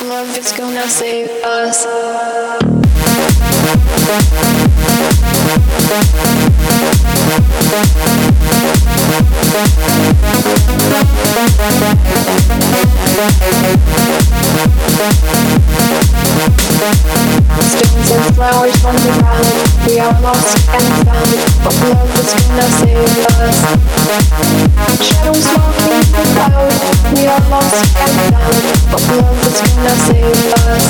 love is gonna save us. Stones and flowers from the ground, we are lost and found, but love is gonna save us. Shadows walking the cloud, we are lost and found, but love is gonna save us.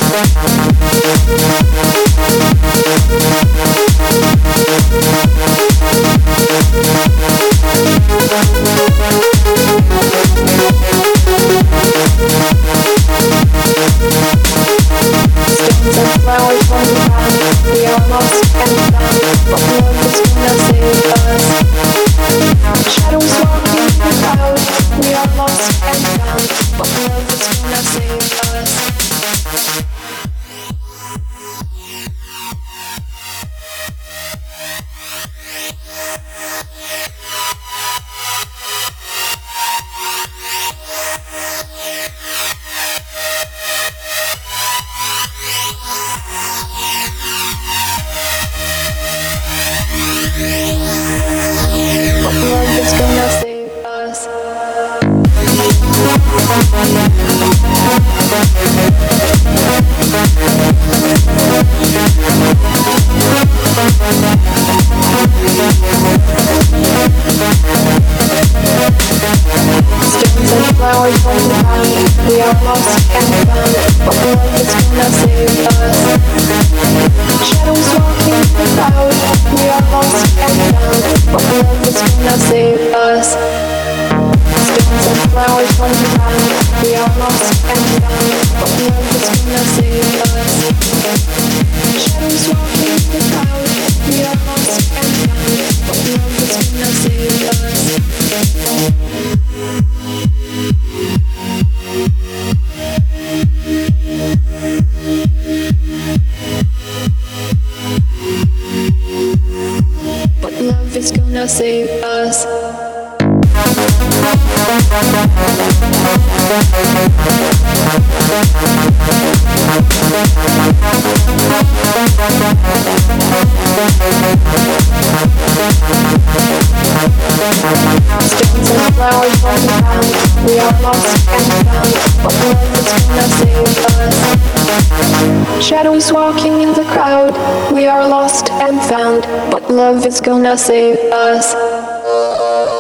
Stones and flowers from the ground, we are lost and found, but love is gonna save us. Shadows walking the cloud, we are lost and found, but love is gonna save us. But love is gonna save us. Stones and flowers from the ground, we are lost and found, but love is gonna save us. Shadows walking the cloud, we are lost and found, but love is gonna save us. Stones and flowers from the ground, we are lost and found, but love is gonna save us. Shadows walking the cloud, we are lost and found, but love is gonna save us. But love is gonna save us. Stones and flowers from the ground, we are lost and found, but love is gonna save us. Shadows walking in the crowd, we are lost and found, but love is gonna save us.